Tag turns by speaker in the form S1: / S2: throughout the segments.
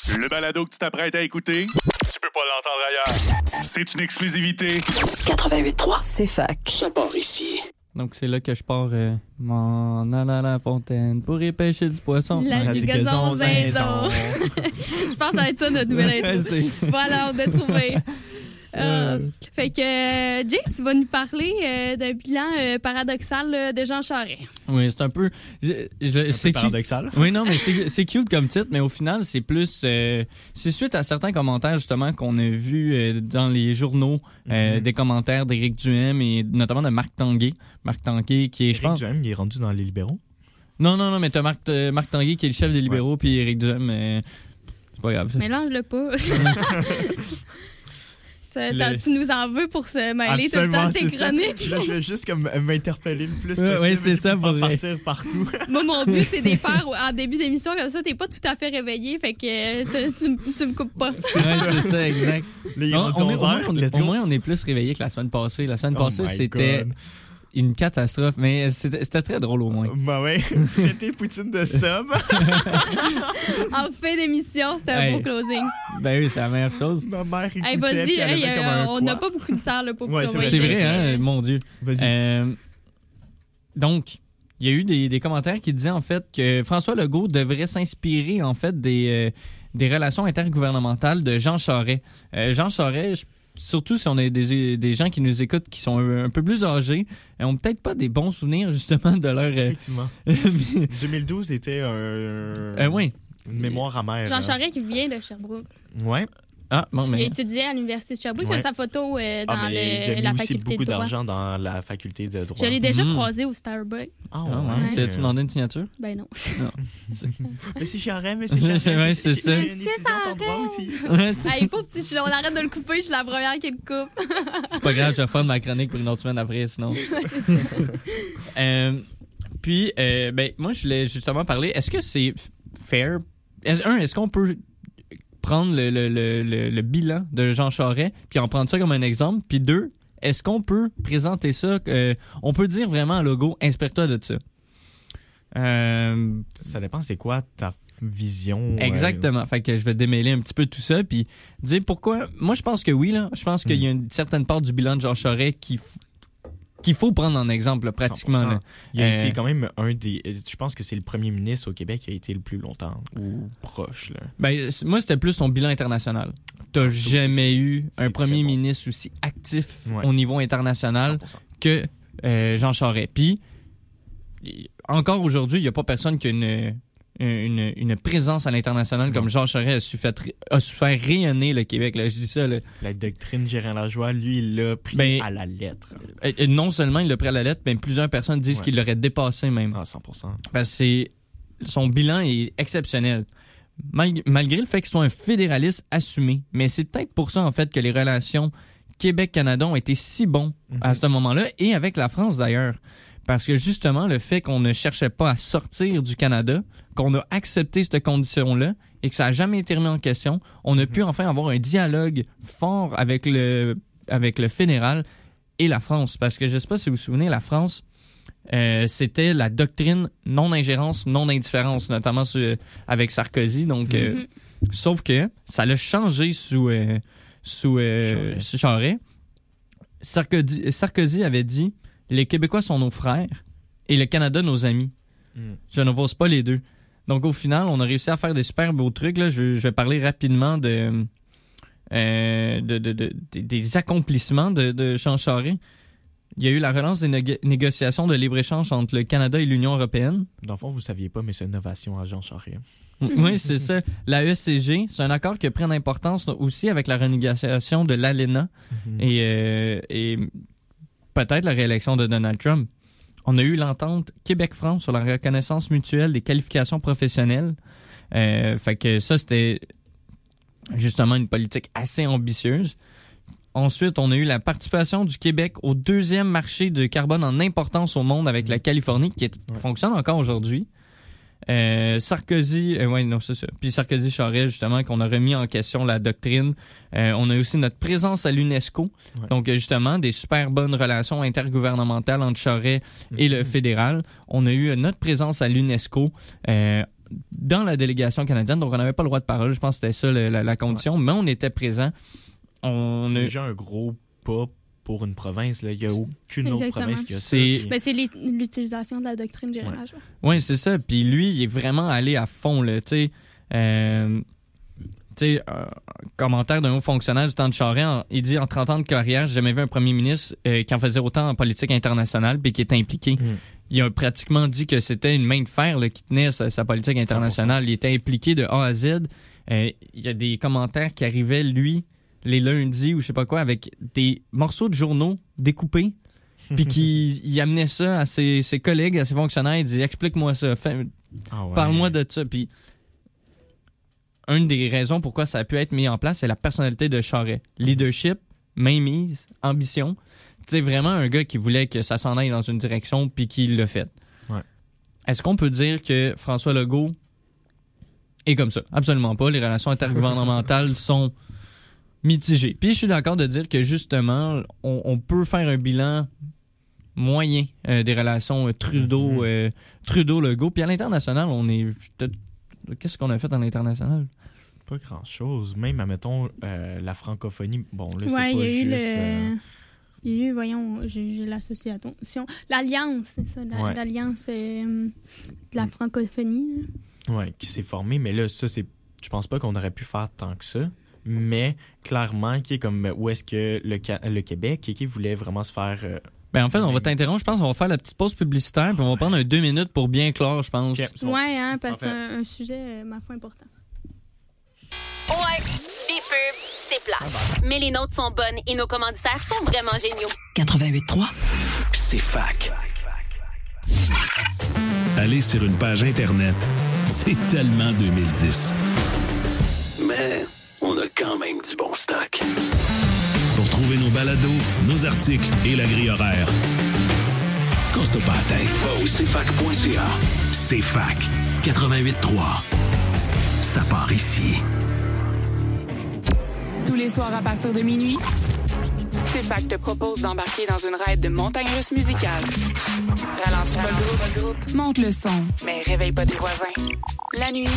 S1: Le balado que tu t'apprêtes à écouter, tu peux pas l'entendre ailleurs. C'est une exclusivité.
S2: 88.3, c'est fac.
S3: Ça part ici.
S4: Donc, c'est là que je pars m'en allant à la fontaine pour y pêcher du poisson.
S5: La du gazon zinzon. Je pense que ça va être ça notre nouvelle intro. Voilà, on a trouvé. Fait que Jay, tu vas nous parler d'un bilan paradoxal de Jean Charest.
S4: Oui, c'est un peu...
S6: C'est paradoxal.
S4: Oui, non, mais c'est cute comme titre, mais au final, c'est plus... c'est suite à certains commentaires, justement, qu'on a vus dans les journaux, des commentaires d'Éric Duhem et notamment de Marc Tanguay. Marc Tanguay qui est, je pense...
S6: Éric Duhem, il est rendu dans les libéraux?
S4: Non, mais t'as Marc Tanguay qui est le chef des libéraux, puis Éric Duhem, c'est pas grave.
S5: Mélange-le pas. Tu nous en veux pour se mêler tout le temps de tes chroniques.
S6: Là, je vais juste comme m'interpeller le plus possible.
S4: Oui, c'est ça,
S6: pour partir partout.
S5: Moi, mon but, c'est de les faire en début d'émission, comme ça, t'es pas tout à fait réveillé, fait que tu me coupes pas.
S4: C'est ça, exact.
S6: Au
S4: moins, on est plus réveillé que la semaine passée. La semaine passée, c'était une catastrophe, mais c'était très drôle au moins.
S6: Bah ouais, traiter Poutine de somme.
S5: En fin d'émission, c'était un beau closing.
S4: Ben oui, c'est la meilleure chose.
S6: Ma mère écoutait,
S5: vas-y, on n'a pas beaucoup de temps là, pour
S4: c'est vrai, hein, mon Dieu.
S6: Vas-y.
S4: Donc, il y a eu des commentaires qui disaient en fait que François Legault devrait s'inspirer en fait des relations intergouvernementales de Jean Charest. Jean Charest, surtout si on a des gens qui nous écoutent qui sont un peu plus âgés, ont peut-être pas des bons souvenirs justement de leur...
S6: Effectivement. 2012 était
S4: oui.
S6: Une mémoire amère.
S5: Jean Charest qui vient de Sherbrooke.
S6: Ouais.
S4: Ah, bon, mais...
S5: Il étudiait à l'Université de Sherbrooke. Il a sa photo dans
S6: il
S5: la
S6: a mis aussi
S5: faculté
S6: beaucoup
S5: de droit.
S6: d'argent dans la faculté de droit.
S5: Je l'ai déjà croisé au Starbucks.
S6: Ah
S4: ouais. Tu as-tu demandé une signature?
S5: Ben non.
S6: Monsieur Charest, monsieur Charest.
S4: Ouais, c'est ça.
S6: Je suis une étudiante en droit aussi.
S5: Hey, pas petit, on arrête de le couper, je suis la première qui le coupe.
S4: C'est pas grave, je vais reprendre ma chronique pour une autre semaine après, sinon. Puis, moi, je voulais justement parler. Est-ce que c'est fair? Est-ce qu'on peut prendre le bilan de Jean Charest puis en prendre ça comme un exemple? Puis 2, est-ce qu'on peut présenter ça? On peut dire vraiment à Legault, inspire-toi de ça.
S6: Ça dépend, c'est quoi ta vision?
S4: Exactement. Fait que je vais démêler un petit peu tout ça puis dire pourquoi. Moi, je pense que oui, là. Je pense qu'il y a une certaine part du bilan de Jean Charest qu'il faut prendre en exemple, là, pratiquement. Là.
S6: Il a été quand même je pense que c'est le premier ministre au Québec qui a été le plus longtemps ou proche. Là.
S4: Ben, moi, c'était plus son bilan international. T'as jamais eu un premier ministre aussi actif au niveau international 100%. Que Jean Charest. Puis, encore aujourd'hui, il n'y a pas personne qui a une présence à l'international comme Jean Charest a su faire rayonner le Québec. Là, je dis ça. Là.
S6: La doctrine Gérard Lajoie, lui, il l'a pris à la lettre.
S4: Non seulement il l'a pris à la lettre, mais plusieurs personnes disent qu'il l'aurait dépassé même.
S6: Ah, 100%.
S4: Parce que son bilan est exceptionnel. Malgré le fait qu'il soit un fédéraliste assumé. Mais c'est peut-être pour ça, en fait, que les relations Québec-Canada ont été si bons à ce moment-là, et avec la France d'ailleurs. Parce que justement, le fait qu'on ne cherchait pas à sortir du Canada, qu'on a accepté cette condition-là et que ça n'a jamais été remis en question, on a pu enfin avoir un dialogue fort avec le fédéral et la France. Parce que je ne sais pas si vous vous souvenez, la France, c'était la doctrine non-ingérence, non-indifférence, notamment avec Sarkozy. Donc, sauf que ça l'a changé sous Charest. Sarkozy avait dit: les Québécois sont nos frères et le Canada nos amis. Je n'oppose pas les deux. Donc, au final, on a réussi à faire des super beaux trucs. Là. Je vais parler rapidement des accomplissements de Jean Charest. Il y a eu la relance des négociations de libre-échange entre le Canada et l'Union européenne.
S6: Dans le fond, vous ne saviez pas, mais c'est une innovation à Jean Charest.
S4: Oui, c'est ça. La ECG, c'est un accord qui a pris en importance aussi avec la renégociation de l'ALENA et peut-être la réélection de Donald Trump. On a eu l'entente Québec-France sur la reconnaissance mutuelle des qualifications professionnelles. Fait que ça, c'était justement une politique assez ambitieuse. Ensuite, on a eu la participation du Québec au 2e marché de carbone en importance au monde avec la Californie, qui fonctionne encore aujourd'hui. Sarkozy, c'est ça. Puis Sarkozy Charest, justement, qu'on a remis en question la doctrine. On a aussi notre présence à l'UNESCO. Donc, justement, des super bonnes relations intergouvernementales entre Charest et le fédéral. On a eu notre présence à l'UNESCO. dans la délégation canadienne, donc on n'avait pas le droit de parole. Je pense que c'était ça la condition, mais on était présents.
S6: C'est déjà un gros pas pour une province. Là. Il n'y a aucune autre province qui a ça.
S5: C'est l'utilisation de la doctrine générale.
S4: Oui, c'est ça. Puis lui, il est vraiment allé à fond. Tu sais, commentaire d'un haut fonctionnaire du temps de Charest, il dit « En 30 ans de carrière, j'ai jamais vu un premier ministre qui en faisait autant en politique internationale puis qui est impliqué. Il a pratiquement dit que c'était une main de fer là, qui tenait sa politique internationale. 100%. Il était impliqué de A à Z. Il y a des commentaires qui arrivaient, lui, les lundis ou je sais pas quoi, avec des morceaux de journaux découpés, puis il amenait ça à ses collègues, à ses fonctionnaires, il dit « Explique-moi ça, parle-moi de ça. » Puis une des raisons pourquoi ça a pu être mis en place, c'est la personnalité de Charest. Leadership, mainmise, ambition. Tu sais, vraiment un gars qui voulait que ça s'en aille dans une direction, puis qui l'a fait. Ouais. Est-ce qu'on peut dire que François Legault est comme ça? Absolument pas. Les relations intergouvernementales sont mitigées. Puis je suis d'accord de dire que justement, on peut faire un bilan moyen des relations Trudeau-Legault. Puis à l'international, on est... Qu'est-ce qu'on a fait à l'international?
S6: Pas grand-chose. Même, admettons, la francophonie, bon, là, c'est pas juste...
S5: Il y a eu, voyons, j'ai l'association. L'Alliance, c'est ça, l'Alliance de la francophonie.
S6: Oui, qui s'est formée, mais là, ça, c'est... Je pense pas qu'on aurait pu faire tant que ça. Mais clairement, qui est comme où est-ce que le Québec qui voulait vraiment se faire...
S4: Ben en fait, on va t'interrompre. Je pense qu'on va faire la petite pause publicitaire puis on va prendre 2 minutes pour bien clore, je pense.
S5: Okay, parce que c'est un sujet, ma foi, important.
S3: Ouais, des pubs, c'est plat. Mais les nôtres sont bonnes et nos commanditaires sont vraiment géniaux.
S2: 88.3,
S7: c'est fac. Aller sur une page Internet, c'est tellement 2010. Mais on a quand même du bon stock. Pour trouver nos balados, nos articles et la grille horaire, casse-toi pas la tête. Va au cfac.ca. CFAC 88.3. Ça part ici.
S8: Tous les soirs à partir de minuit, CFAC te propose d'embarquer dans une raide de montagne russe musicale. Ralentis pas le groupe, monte le son, mais réveille pas tes voisins. La nuit,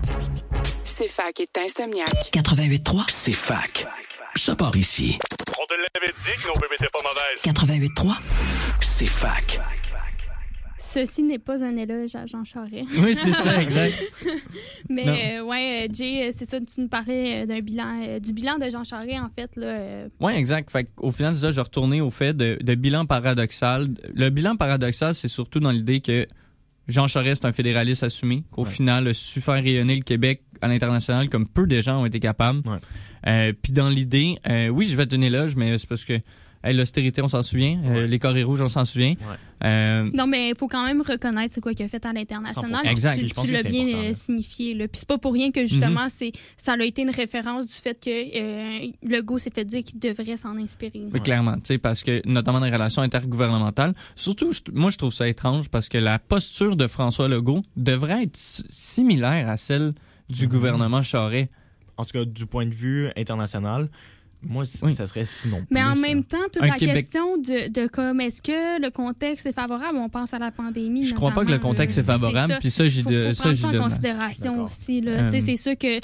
S8: CFAC est insomniaque.
S2: 88.3,
S7: CFAC. Ça part ici.
S1: On te l'avait dit que nos bébés étaient pas mauvaises.
S2: 88.3,
S7: CFAC.
S5: Ceci n'est pas un éloge à Jean Charest.
S4: Oui, c'est ça, exact.
S5: Mais Jay, c'est ça, tu nous parlais du bilan de Jean Charest, en fait.
S4: Oui, exact. Fait au final, c'est ça, je retournais au fait de bilan paradoxal. Le bilan paradoxal, c'est surtout dans l'idée que Jean Charest est un fédéraliste assumé, qu'au final, a su faire rayonner le Québec à l'international comme peu de gens ont été capables. Puis dans l'idée, oui, je vais te donner l'éloge, mais c'est parce que l'austérité, on s'en souvient. Les carrés rouges, on s'en souvient.
S5: Non, mais il faut quand même reconnaître c'est quoi qu'il a fait à l'international.
S4: Exact.
S5: Tu l'as bien signifié. Là. Puis c'est pas pour rien que justement, ça a été une référence du fait que Legault s'est fait dire qu'il devrait s'en inspirer.
S4: Oui, clairement. Tu sais, parce que, notamment dans les relations intergouvernementales, surtout, moi, je trouve ça étrange parce que la posture de François Legault devrait être similaire à celle du gouvernement Charest.
S6: En tout cas, du point de vue international, moi, ça serait sinon plus.
S5: Mais en même temps, toute la
S4: Québec...
S5: question de comme est-ce que le contexte est favorable, on pense à la pandémie.
S4: Je crois pas que le contexte est favorable, puis ça,
S5: faut prendre ça en considération aussi. C'est sûr que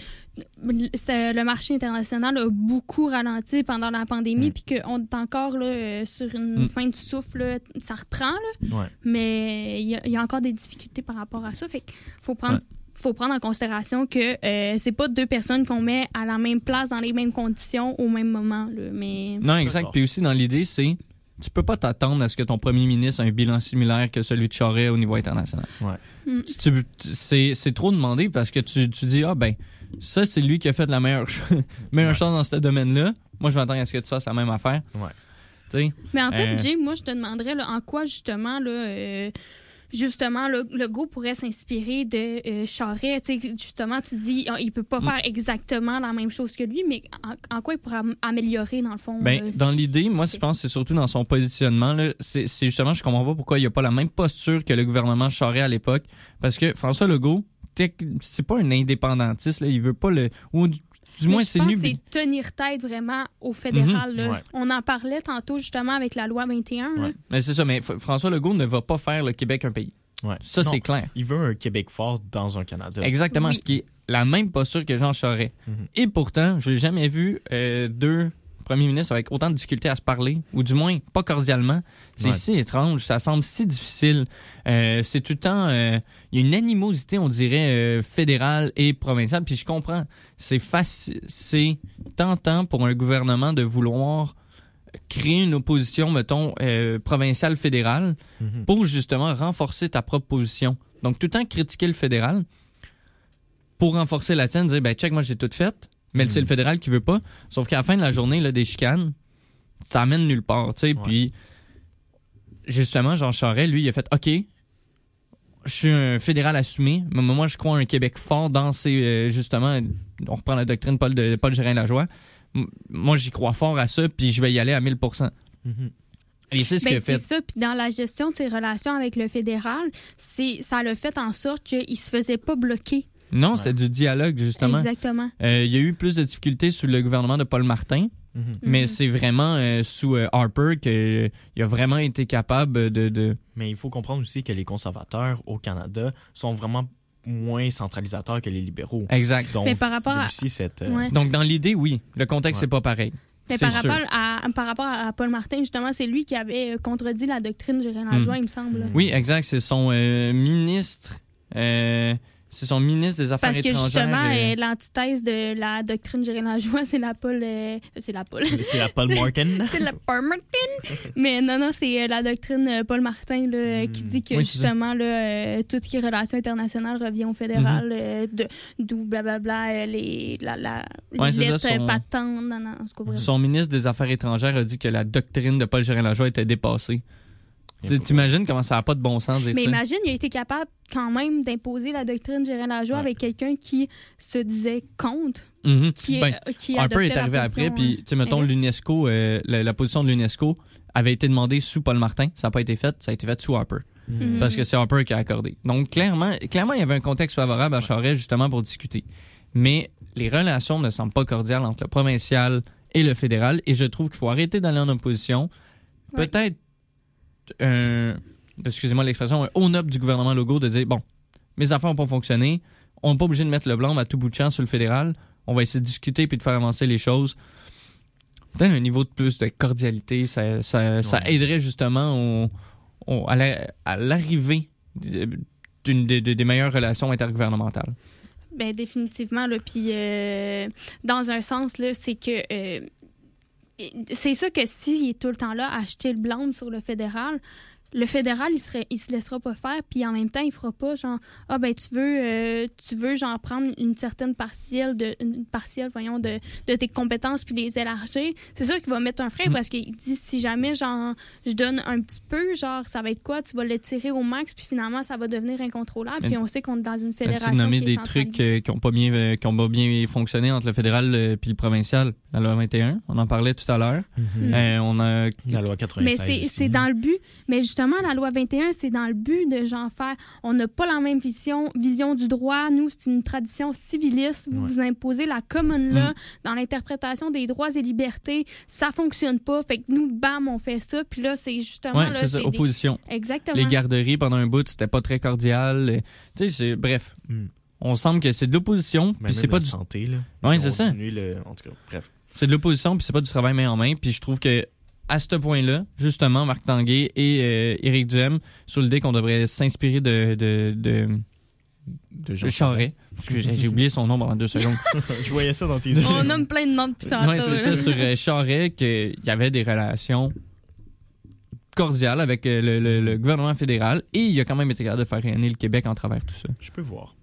S5: le marché international a beaucoup ralenti pendant la pandémie, puis qu'on est encore là, sur une fin de souffle, là, ça reprend, là, mais il y a encore des difficultés par rapport à ça. Fait qu'il faut prendre en considération que c'est pas 2 personnes qu'on met à la même place dans les mêmes conditions au même moment. Là, mais...
S4: Non, exact. Puis aussi, dans l'idée, c'est tu peux pas t'attendre à ce que ton premier ministre ait un bilan similaire que celui de Charest au niveau international. C'est trop demandé parce que tu dis, ça, c'est lui qui a fait la meilleure chose dans ce domaine-là. Moi, je m'attends à ce que tu fasses la même affaire.
S5: Mais en fait, Jay, moi, je te demanderais là, en quoi, justement, Legault pourrait s'inspirer de Charest. Justement, tu dis il peut pas faire exactement la même chose que lui, mais en quoi il pourrait améliorer, dans le fond?
S4: Dans l'idée, moi, je pense que c'est surtout dans son positionnement. Là, c'est justement, je comprends pas pourquoi il a pas la même posture que le gouvernement Charest à l'époque. Parce que François Legault, c'est pas un indépendantiste. Là, il veut pas le... Ou du moins, c'est
S5: je pense que c'est tenir tête vraiment au fédéral. On en parlait tantôt justement avec la loi 21.
S4: Mais c'est ça, mais François Legault ne va pas faire le Québec un pays.
S6: Ouais.
S4: Ça,
S6: Non,
S4: c'est clair.
S6: Il veut un Québec fort dans un Canada.
S4: Exactement,
S5: Oui.
S4: ce qui est la même posture que Jean Charest. Et pourtant, je n'ai jamais vu deux premiers ministres avec autant de difficultés à se parler, ou du moins pas cordialement. C'est si étrange, ça semble si difficile. C'est tout le temps... Il y a une animosité, on dirait, fédérale et provinciale. Puis je comprends, c'est tentant pour un gouvernement de vouloir créer une opposition, mettons, provinciale-fédérale pour justement renforcer ta propre position. Donc, tout le temps critiquer le fédéral pour renforcer la tienne, dire, ben, check, moi, j'ai tout fait, mais c'est le fédéral qui veut pas. Sauf qu'à la fin de la journée, là, des chicanes, ça amène nulle part, tu sais. Puis, justement, Jean Charest, lui, il a fait, OK, je suis un fédéral assumé, mais moi, je crois à un Québec fort dans ses, justement, on reprend la doctrine Paul Gérin-Lajoie. Moi, j'y crois fort à ça, puis je vais y aller à 1000%. Et c'est ce qu'il a fait.
S5: C'est ça, puis dans la gestion de ses relations avec le fédéral, ça l'a fait en sorte qu'il ne se faisait pas bloquer.
S4: Non, c'était du dialogue, justement.
S5: Exactement.
S4: Il y a eu plus de difficultés sous le gouvernement de Paul Martin, mais c'est vraiment sous Harper qu'il a vraiment été capable de...
S6: Mais il faut comprendre aussi que les conservateurs au Canada sont vraiment moins centralisateurs que les libéraux.
S4: Exact.
S6: Donc,
S5: mais par rapport à...
S6: aussi cette,
S4: Donc, dans l'idée, oui. Le contexte, c'est pas pareil.
S5: Mais par rapport à Paul Martin, justement, c'est lui qui avait contredit la doctrine Gérin-Lajoie, il me semble.
S4: Oui, exact. C'est son ministre... c'est son ministre des Affaires étrangères.
S5: Parce que justement, l'antithèse de la doctrine Gérin-Lajoie, c'est la Paul... c'est la Paul.
S6: C'est la Paul Martin.
S5: C'est la Paul Martin. Mais non, c'est la doctrine Paul Martin là, qui dit que justement, là, tout ce qui est relations internationales revient au fédéral, d'où blablabla, les lettres patentes.
S4: Son ministre des Affaires étrangères a dit que la doctrine de Paul Gérin-Lajoie était dépassée. T'imagines comment ça n'a pas de bon sens de dire
S5: mais
S4: ça?
S5: Mais imagine, il a été capable quand même d'imposer la doctrine Gérin-Lajoie avec quelqu'un qui se disait contre. Qui
S4: Harper est arrivé après, puis mettons l'UNESCO, la position de l'UNESCO avait été demandée sous Paul Martin. Ça n'a pas été fait, ça a été fait sous Harper. Parce que c'est Harper qui a accordé. Donc clairement, il y avait un contexte favorable à Charest justement pour discuter. Mais les relations ne semblent pas cordiales entre le provincial et le fédéral, et je trouve qu'il faut arrêter d'aller en opposition. Peut-être excusez-moi l'expression, un own-up du gouvernement Legault de dire, bon, mes affaires n'ont pas fonctionné, on n'est pas obligé de mettre le blanc à tout bout de champ sur le fédéral, on va essayer de discuter puis de faire avancer les choses. Peut-être un niveau de plus de cordialité, ça aiderait justement à l'arrivée des meilleures relations intergouvernementales.
S5: Ben définitivement, là, puis dans un sens, là, c'est que... c'est sûr que s'il est tout le temps là à acheter le blanc sur le fédéral, il se laissera pas faire, puis en même temps, il fera pas genre tu veux genre prendre une certaine partielle de tes compétences puis les élargir. C'est sûr qu'il va mettre un frein parce qu'il dit si jamais genre je donne un petit peu, genre ça va être quoi, tu vas l'étirer au max puis finalement ça va devenir incontrôlable, puis on sait qu'on est dans une fédération qui est
S4: nommé des
S5: centralisée.
S4: trucs qui ont pas bien fonctionné entre le fédéral puis le provincial. La loi 21, on en parlait tout à l'heure. On a
S6: la loi 96.
S5: Mais c'est dans le but, mais justement la loi 21, c'est dans le but de genre faire, on n'a pas la même vision du droit, nous c'est une tradition civiliste, vous imposez la common law dans l'interprétation des droits et libertés, ça fonctionne pas, fait que nous bam on fait ça, puis là c'est justement là,
S4: c'est ça, opposition.
S5: Exactement.
S4: Les garderies pendant un bout, c'était pas très cordial, tu sais, bref. On semble que c'est de l'opposition, puis c'est pas du
S6: santé là.
S4: Ouais, c'est ça.
S6: En tout cas, bref.
S4: C'est de l'opposition, puis c'est pas du travail main en main, puis je trouve que à ce point-là, justement, Marc Tanguay et Éric Duhem, sur l'idée qu'on devrait s'inspirer de Charest. J'ai oublié son nom pendant 2 secondes.
S6: Je voyais ça dans tes yeux.
S5: On nomme plein de noms depuis tantôt.
S4: Oui, c'est ça, sur Charest, qu'il y avait des relations cordiales avec le gouvernement fédéral, et il a quand même été capable de faire rayonner le Québec en travers tout ça.
S6: Je peux voir.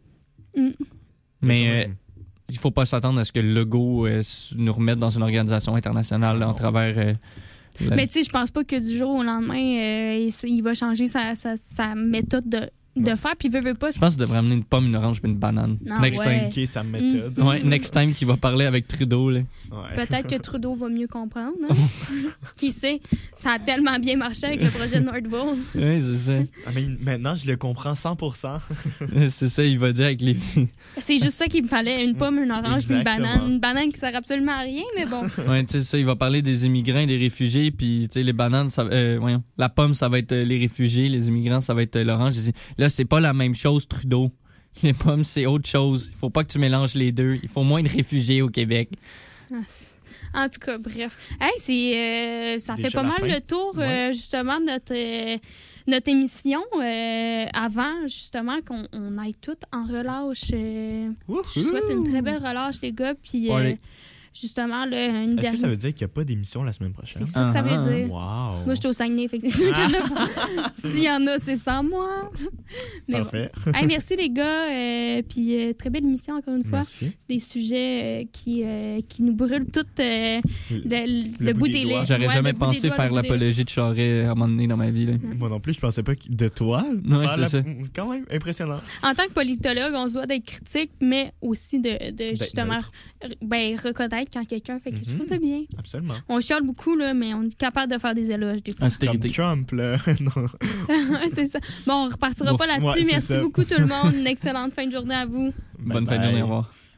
S4: Mais il faut pas s'attendre à ce que le Legault nous remette dans une organisation internationale en travers...
S5: Mais tu sais, je pense pas que du jour au lendemain, il va changer sa méthode de faire, puis veut pas...
S4: Je pense qu'il devrait amener une pomme, une orange et une banane.
S6: Next time. Sa méthode.
S4: Ouais, next time qu'il va parler avec Trudeau. Là.
S6: Ouais.
S5: Peut-être que Trudeau va mieux comprendre. Hein? Qui sait? Ça a tellement bien marché avec le projet de Nordvolt.
S4: Oui, c'est ça.
S6: Mais maintenant, je le comprends 100%.
S4: C'est ça, il va dire avec les...
S5: C'est juste ça qu'il me fallait, une pomme, une orange, puis une banane. Une banane qui sert absolument à rien, mais bon.
S4: Ouais, tu sais ça, il va parler des immigrants, des réfugiés, puis tu sais les bananes, ça, la pomme, ça va être les réfugiés, les immigrants, ça va être l'orange. Là, c'est pas la même chose, Trudeau. Les pommes, c'est autre chose. Il faut pas que tu mélanges les deux. Il faut moins de réfugiés au Québec.
S5: En tout cas, bref. Hey, ça fait pas mal le tour, justement, de notre émission. Avant, justement, qu'on aille tout en relâche. Je souhaite une très belle relâche, les gars. Puis, justement,
S6: est-ce que ça veut dire qu'il n'y a pas d'émission la semaine prochaine?
S5: C'est ça que ça veut dire.
S6: Wow.
S5: Moi, je suis au Saguenay, fait que c'est sûr qu'il y en a pas. S'il y en a, c'est sans moi. Mais
S6: parfait.
S5: Bon. Hey, merci, les gars. Puis, très belle émission, encore une fois.
S6: Merci.
S5: Des sujets qui nous brûlent tout le bout des lèvres.
S4: J'aurais jamais pensé faire l'apologie de Charest à un moment donné dans ma vie. Là.
S6: Moi non plus, je pensais pas de toi.
S4: Ouais, c'est ça.
S6: Quand même, impressionnant.
S5: En tant que politologue, on se doit d'être critique, mais aussi de justement reconnaître quand quelqu'un fait quelque chose de bien.
S6: Absolument.
S5: On chiale beaucoup, là, mais on est capable de faire des éloges des fois.
S6: Comme Trump, là.
S5: C'est ça. Bon, on repartira pas là-dessus. Merci beaucoup tout le monde. Une excellente fin de journée à vous.
S4: Bonne fin de journée, au revoir.